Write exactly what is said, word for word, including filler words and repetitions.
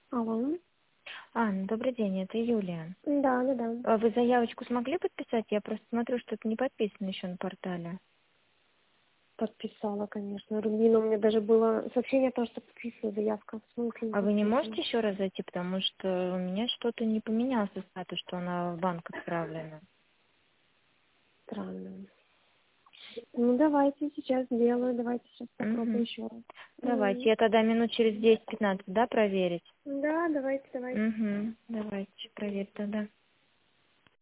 Алло. А, ну, добрый день, это Юлия. Да, да, да. А Вы заявочку смогли подписать? Я просто смотрю, что это не подписано еще на портале. Подписала, конечно. Рубина, у меня даже было сообщение о том, что подписываю заявка. В смысле не А вы не подписана? можете еще раз зайти, потому что у меня что-то не поменялся статус, что она в банк отправлена. Странно. Ну, давайте сейчас сделаю. Давайте сейчас попробую Угу. еще раз. Давайте, М. я тогда минут через десять-пятнадцать, да, проверить? Да, давайте, давайте. Угу. Давайте проверь тогда.